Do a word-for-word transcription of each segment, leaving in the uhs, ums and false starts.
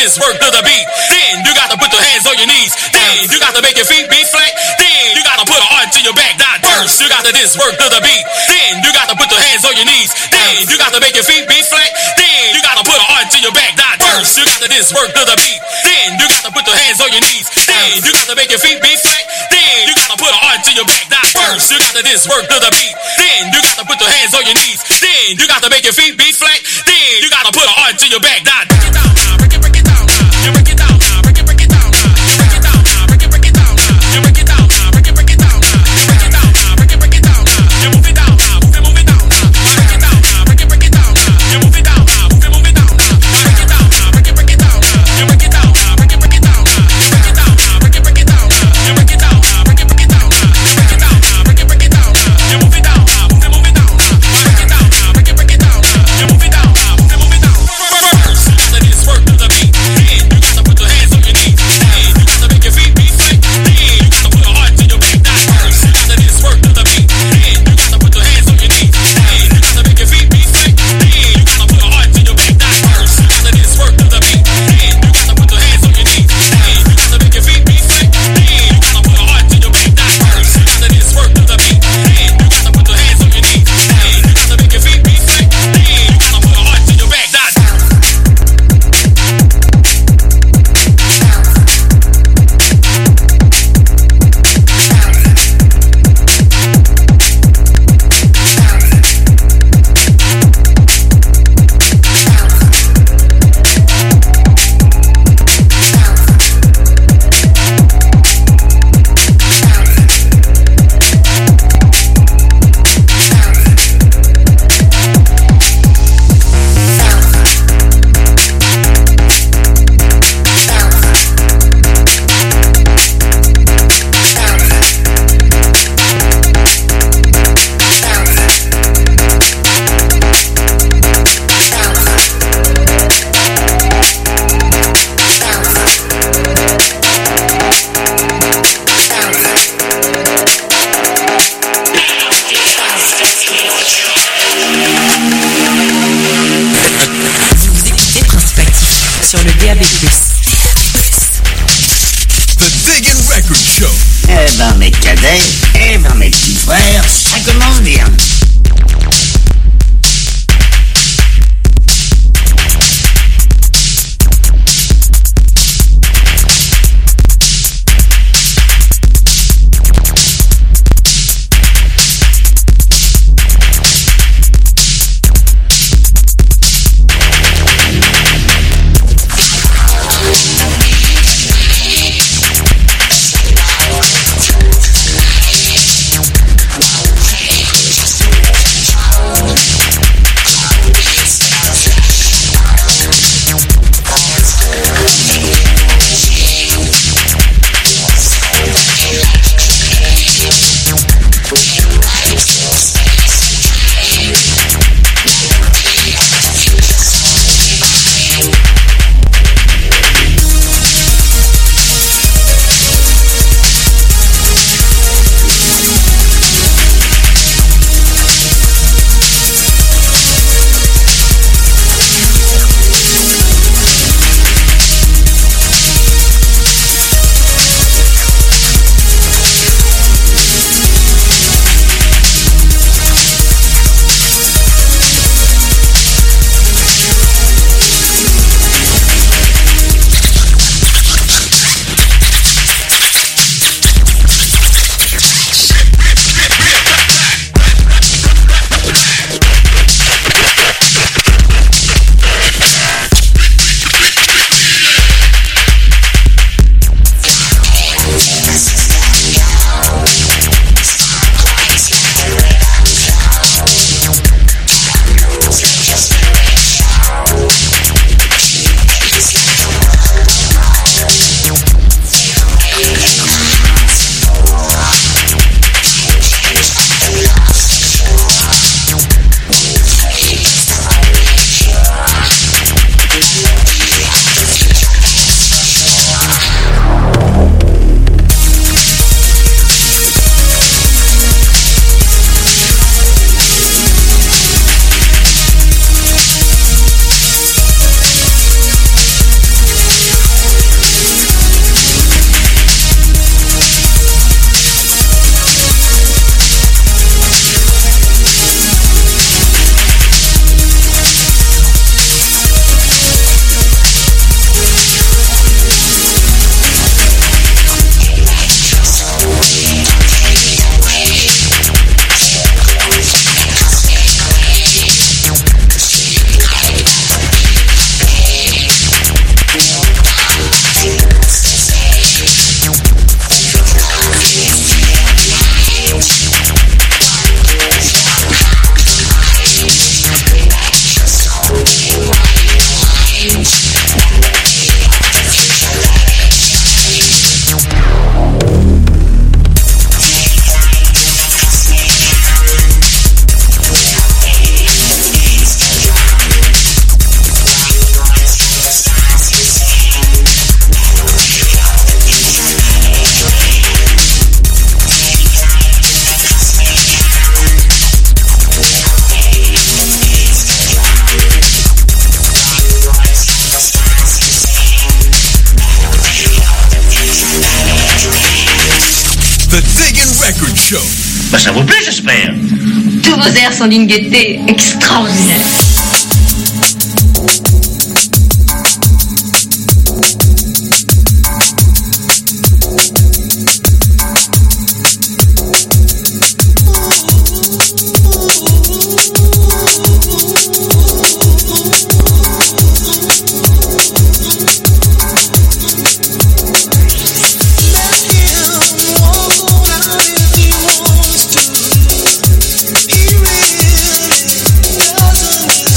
this work to the beat. Then you got to put your hands on your knees. Then you got to make your feet be flat. Then you got to put an arm to your back. Now first you got to this work to the beat. Then you got to put your hands on your knees. Then you got to make your feet be flat. Then you got to put an arm to your back. Now first you got to this work to the beat. Then you got to put your hands on your knees. Then you got to make your feet be flat. Then you got to put an arm to your back. Now first you got to this work to the beat. Then you got to put your hands on your knees. Then you got to make your feet be flat. Then you got to put an arm to your back. Now break it down now, break it, break it down now. You break it down now, break it, break it down now. You break it down now, break it, break it down now. You break it down now, break it, break it down now. You break it down now, break it, break it down now. You move it down now, move it, move it down now. Break it down now, break it, break it down now. You move it down now, move it, move it down now. Break it down now, break it, break it down now. You break it down now, break it, break it down now. You break it down now, break it, break it down now. You break it down now, break it, break it down now. You break it down now, break it, break it down now. You move it down now, move it, move it down now. Break it down now, break it, break it down now. You move it down now, move it, move it down. First, you got to this work to the beat. Then you got to put your hands on your knees. Then you got to make your feet be flat. Then you got to put an arm to your back. Now first, you got to this work to the beat. Then you got to put your hands on your knees. Then you got to make your feet be flat. Then you got to put an arm to your back. Now first, you got to this work to the beat. Then you got to put your hands on your knees. Then you got to make your feet be flat. Then you got to put an arm to your back. Now first, you got to this work to the beat. Then you got to put your hands on your knees. Then you got to make your feet be flat. Then you got to put an arm to your back. Now sur le D A B plus. The Diggin' Record Show. Eh ben mes cadets, eh ben mes petits frères, ça commence bien. We'll be right back. Show. Bah ça vous plaît, j'espère. Tous vos airs sont d'une gaieté extraordinaire. He really doesn't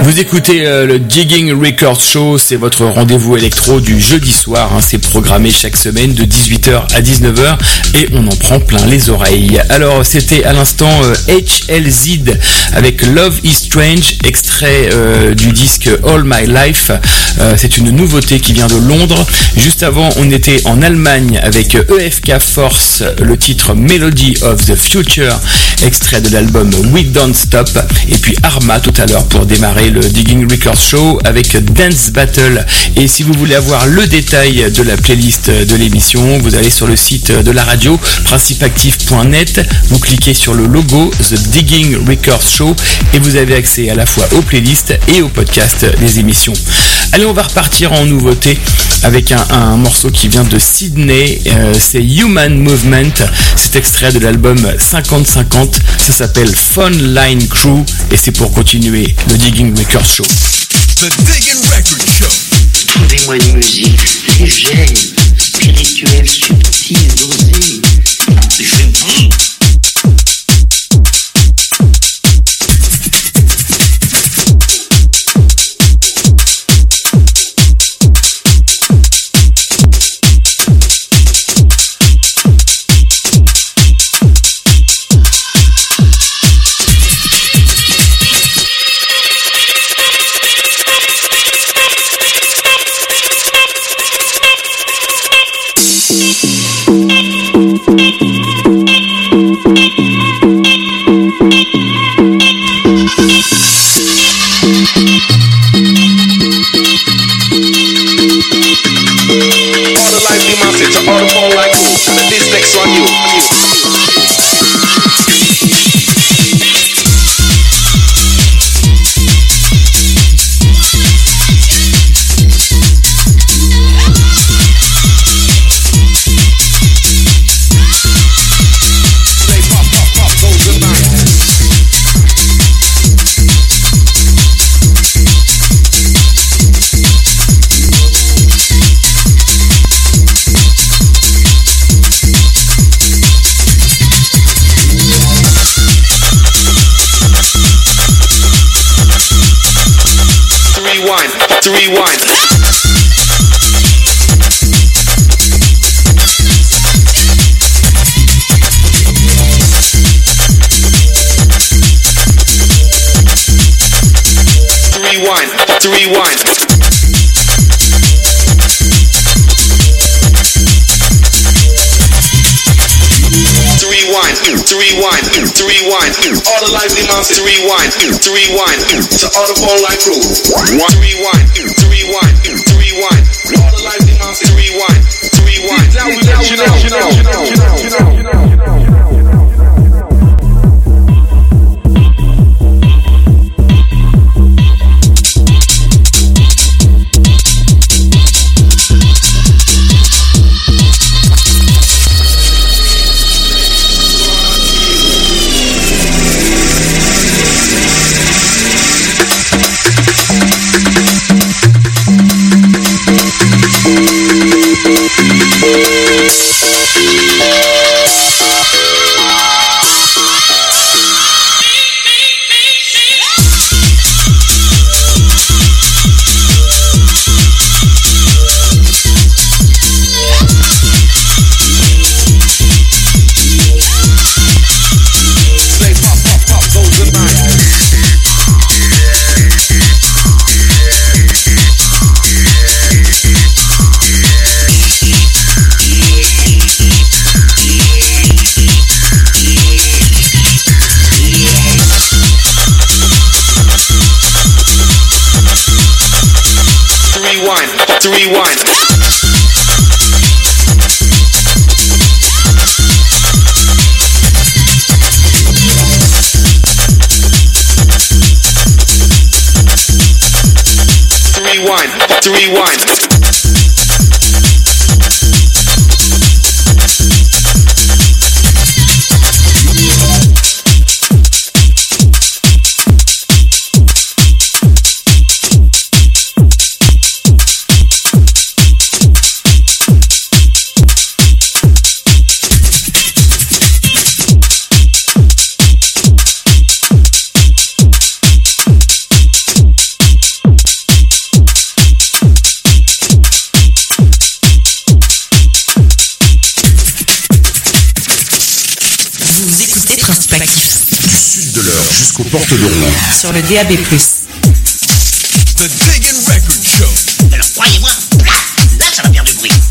Vous écoutez euh, le Gigging Records Show, c'est votre rendez-vous électro du jeudi soir, hein, c'est programmé chaque semaine de dix-huit heures à dix-neuf heures et on en prend plein les oreilles. Alors c'était à l'instant euh, H L Z avec Love is Strange, extrait euh, du disque All My Life, euh, c'est une nouveauté qui vient de Londres. Juste avant on était en Allemagne avec E F K Force, le titre Melody of the Future, extrait de l'album We Don't Stop, et puis Arma tout à l'heure pour démarrer le Gigging Records Show avec Dance Battle. Et si vous voulez avoir le détail de la playlist de l'émission, vous allez sur le site de la radio principe actif point net, vous cliquez sur le logo The Gigging Records Show et vous avez accès à la fois aux playlists et aux podcasts des émissions. Allez, on va repartir en nouveauté avec un, un morceau qui vient de Sydney, euh, c'est Human Movement, c'est extrait de l'album cinquante cinquante, ça s'appelle Phone Line Crew et c'est pour continuer le Gigging Records Show. The Gigging Records Show. Trouvez-moi une musique légère, spirituelle, subtile, dosée. Je vous. All the lively monsters to rewind, to rewind, to all the phone line crew. One, to rewind, to rewind, to rewind. All the lively monsters to rewind, to rewind. Now we let you know, you know, you know, you know, you know, you know. To rewind. jusqu'aux portes de Rouen. Sur le D A B plus. The Diggin' Record Show. Alors croyez-moi, là, là ça va faire du bruit.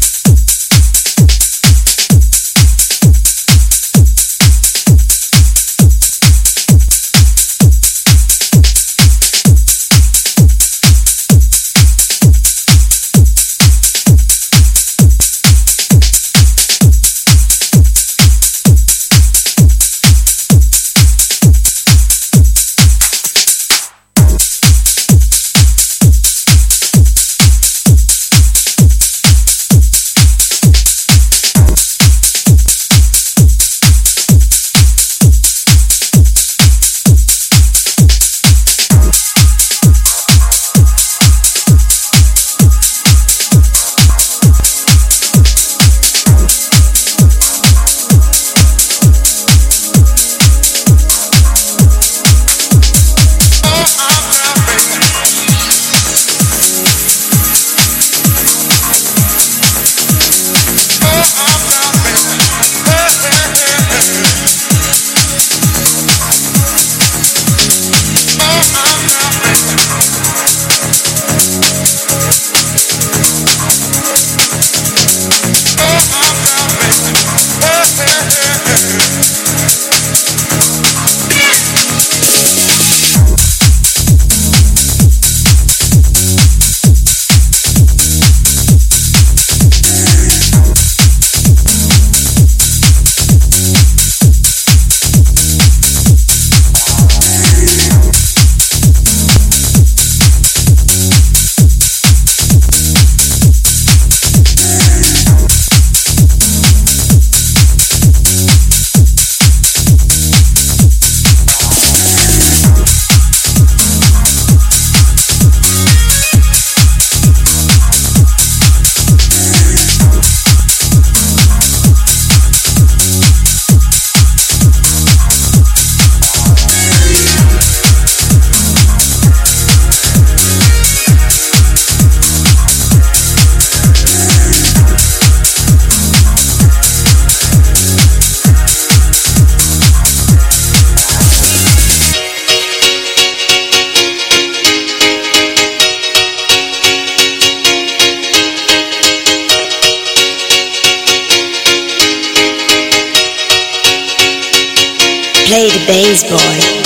Play the bass, boy.